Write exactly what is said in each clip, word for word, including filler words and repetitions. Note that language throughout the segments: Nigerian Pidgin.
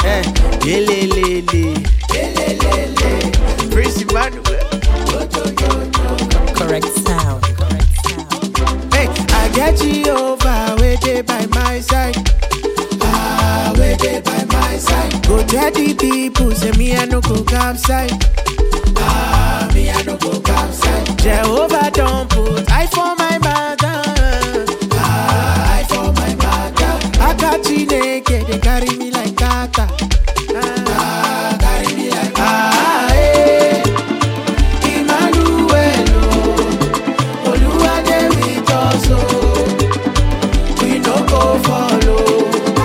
Eh, yelelele, yelelele. Prince Emmanuel. Correct sound. Correct sound. Hey, I get Jehovah where they by my side. Ah, where they by my side. Go tell the people, say me I no go campsite. Ah, me I no go campsite. Jehovah don't put I for my mother. Ah, I for my mother. I got you naked, they carry me like tata. Ah, carry me like ah, hey. Emmanuel, oh, Oluwa dey with us, oh. We no go follow.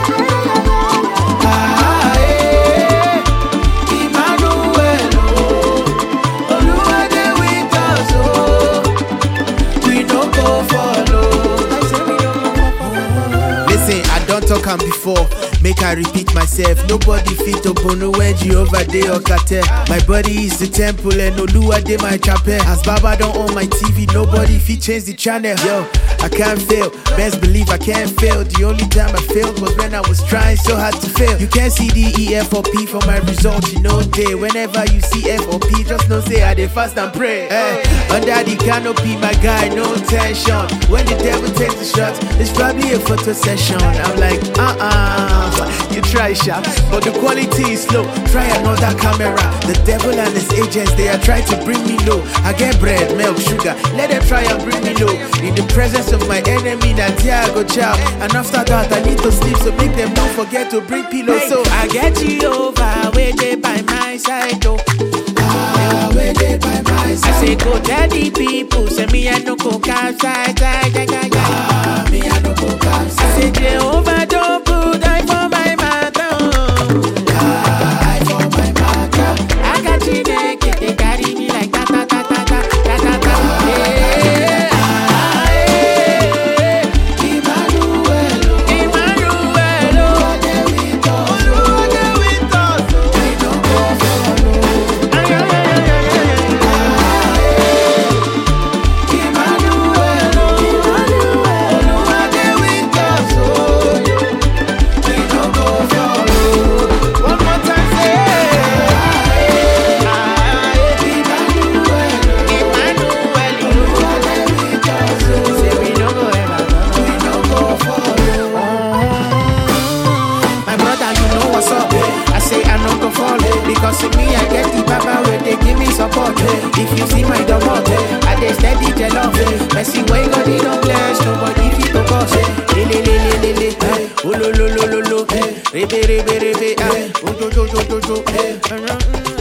Ah, hey. Emmanuel, oh, Oluwa dey with us, oh. We no go follow. I say we no go follow. Listen, I don't talk am before. Make I repeat myself. Nobody fit obono when Jehovah dey okate. My body is the temple and Oluwa dey my chapel. As Baba don't on my T V, nobody fit change the channel. Yo, I can't fail. Best believe I can't fail. The only time I failed was when I was trying so hard to fail. You can't see the E F or P for my results, you know day. Whenever you see F or P, just know say I dey fast and pray. Hey, under the canopy, my guy, no tension. When the devil takes the shots, it's probably a photo session. I'm like, uh-uh. You try sharp, but the quality is low. Try another camera. The devil and his agents, they are trying to bring me low. I get bread, milk, sugar. Let them try and bring me low. In the presence of my enemy, that's here I go chow. And after that, I need to sleep, so make them don't forget to bring pillows. Hey, so I get you over, where they by my side, though. Ah, where they by my side. I say go tell the people, say me I no go outside. Ah, me I no go outside. I say Jehovah don't put I for my mother. Ah, I for my mother. I got you naked, they carry me like ta ta ta ta ta ta ta ta. Yeah, ah, yeah. Emmanuel, Emmanuel, Oluwa dey with us, Oluwa dey with us. We no go follow. Ay ay ay ay ay ay. Ah, yeah. Emmanuel, Oluwa dey with us, oh. We no go follow. One more time, say. Ah, yeah. Emmanuel, Emmanuel, Oluwa dey with us, oh. Say we no go ever, we no go follow. My brother, you know what's up. I say I no go follow because in me I get the Baba where they give me support. If you see my domot, I dey steady jello. Messi way God he don't bless nobody fit to cause. Le le le le le le, oh lo lo lo lo lo, rebe rebe rebe, ah, oh jo jo jo jo jo.